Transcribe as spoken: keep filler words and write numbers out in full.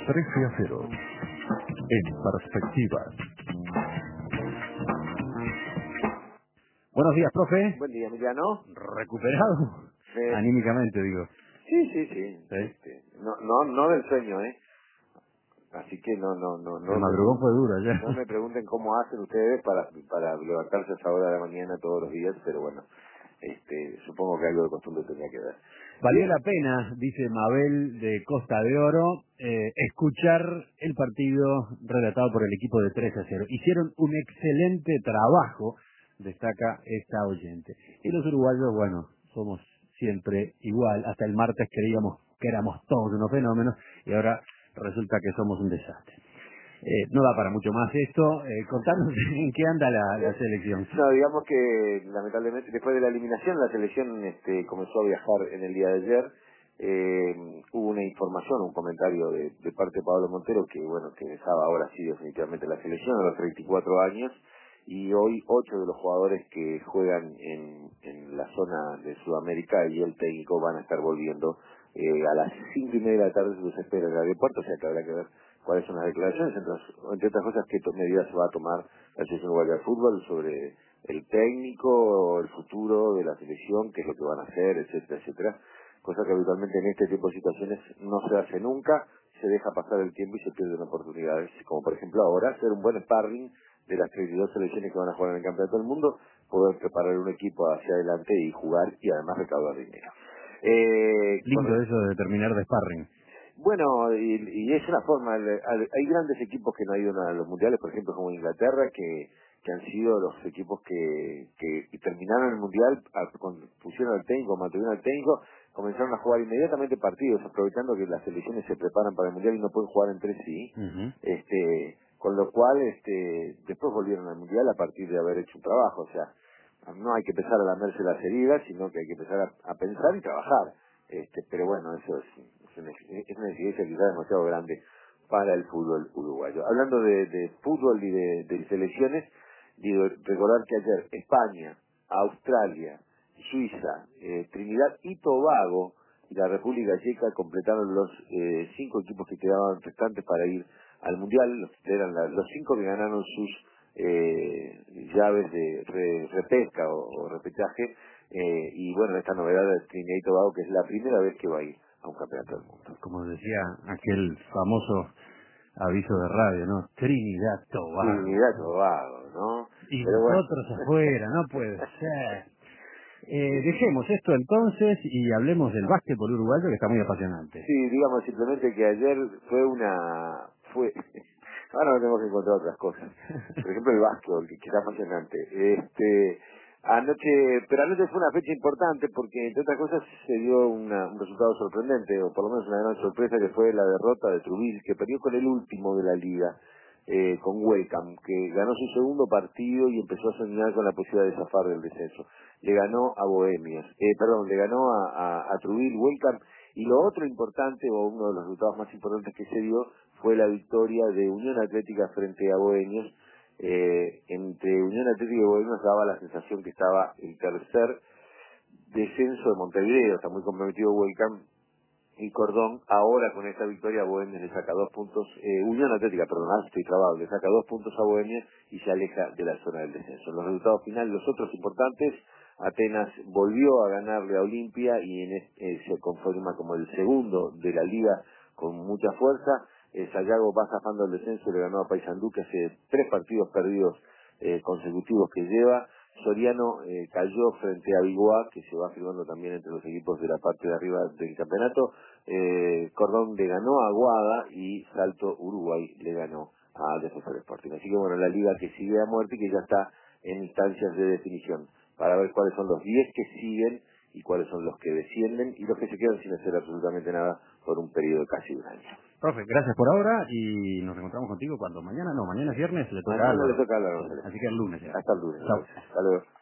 trece a cero. En perspectiva. Buenos días, profe. Buen día, Emiliano. ¿Recuperado? Sí, Anímicamente, digo. sí, sí. sí. ¿Sí? Este, no, no, no del sueño, ¿eh? Así que no, no, no, no. El me madrugón pregun- fue duro ayer. No me pregunten cómo hacen ustedes para, para levantarse a esa hora de la mañana todos los días, pero bueno, este, supongo que algo de costumbre tenía que ver. Valió Bien. la pena, dice Mabel de Costa de Oro, eh, escuchar el partido relatado por el equipo de tres a cero. Hicieron un excelente trabajo, destaca esta oyente. Y los uruguayos, bueno, somos siempre igual. Hasta el martes creíamos que éramos todos unos fenómenos y ahora resulta que somos un desastre. Eh, no da para mucho más esto. Eh, contanos en qué anda la, la selección. No, digamos que lamentablemente después de la eliminación la selección este, comenzó a viajar en el día de ayer. Eh, hubo una información, un comentario de, de parte de Pablo Montero que bueno que dejaba ahora sí definitivamente la selección a los treinta y cuatro años, y hoy ocho de los jugadores que juegan en, en la zona de Sudamérica y el técnico van a estar volviendo eh, a las cinco y media de la tarde. Se los espera en el aeropuerto, o sea que habrá que ver cuáles son las declaraciones, entre, entre otras cosas qué to- medidas se va a tomar la Asociación Uruguaya de Fútbol sobre el técnico, el futuro de la selección, qué es lo que van a hacer, etcétera, etcétera. Cosa que habitualmente en este tipo de situaciones no se hace nunca, se deja pasar el tiempo y se pierden oportunidades, como por ejemplo ahora hacer un buen sparring de las treinta y dos selecciones que van a jugar en el Campeonato del Mundo, poder preparar un equipo hacia adelante y jugar y además recaudar dinero. Eh, Lindo con, eso de terminar de sparring. bueno, y, y es una forma, le- hay hay grandes equipos que no han ido a los mundiales, por ejemplo como Inglaterra, que, que han sido los equipos que, que, que terminaron el mundial, a- con- pusieron al técnico, mantuvieron al técnico, comenzaron a jugar inmediatamente partidos, aprovechando que las selecciones se preparan para el mundial y no pueden jugar entre sí, Uh-huh. este, con lo cual este, después volvieron al mundial a partir de haber hecho un trabajo, o sea, no hay que empezar a lamerse las heridas, sino que hay que empezar a, a pensar y trabajar. Este, pero bueno, eso es, es una, es una exigencia quizás demasiado grande para el fútbol uruguayo. Hablando de, de fútbol y de, de selecciones, digo, recordar que ayer España, Australia, Suiza, eh, Trinidad y Tobago y la República Checa completaron los eh, cinco equipos que quedaban restantes para ir al Mundial. Los, eran la- los cinco que ganaron sus eh, llaves de re- repesca o, o repechaje, eh, y bueno, esta novedad de Trinidad y Tobago, que es la primera vez que va a ir a un campeonato del mundo. Como decía aquel famoso aviso de radio, ¿no? Trinidad Tobago. Trinidad y Tobago, ¿no? Y Pero bueno. nosotros afuera, no puede ser. Eh, dejemos esto entonces y hablemos del básquetbol uruguayo, que está muy apasionante. Sí, digamos simplemente que ayer fue una... fue Ahora tenemos que encontrar otras cosas. Por ejemplo, el básquetbol, que, que está apasionante. Este, anoche, pero anoche fue una fecha importante porque, entre otras cosas, se dio una- un resultado sorprendente, o por lo menos una gran sorpresa, que fue la derrota de Trujillo, que perdió con el último de la liga, eh, con Welcome, que ganó su segundo partido y empezó a soñar con la posibilidad de zafar del descenso. Le ganó a Bohemios, eh, perdón, le ganó a, a, a Trujillo, Welcome. Y lo otro importante, o uno de los resultados más importantes que se dio, fue la victoria de Unión Atlética frente a Bohemios. Eh, entre Unión Atlética y Bohemios daba la sensación que estaba el tercer descenso de Montevideo. Está muy comprometido Welcome y Cordón. Ahora con esta victoria Bohemios le saca dos puntos, eh, Unión Atlética, perdón, ah, estoy trabado, le saca dos puntos a Bohemios y se aleja de la zona del descenso. Los resultados finales, los otros importantes: Atenas volvió a ganarle a Olimpia y en es- eh, se conforma como el segundo de la liga con mucha fuerza. Eh, Sayago va zafando el descenso, le ganó a Paysandú, que hace tres partidos perdidos eh, consecutivos que lleva. Soriano eh, cayó frente a Biguá, que se va firmando también entre los equipos de la parte de arriba del campeonato. Eh, Cordón le ganó a Aguada y Salto Uruguay le ganó a Defensor Sporting. Así que bueno, la liga que sigue a muerte y que ya está en instancias de definición, para ver cuáles son los diez que siguen y cuáles son los que descienden y los que se quedan sin hacer absolutamente nada por un periodo de casi un año. Profe, gracias por ahora y nos encontramos contigo cuando mañana, no, mañana es viernes, le toca a Mañana le Álvaro. toca a la Sí, González. así que el lunes ya. Hasta el lunes, Chao. entonces. Hasta luego.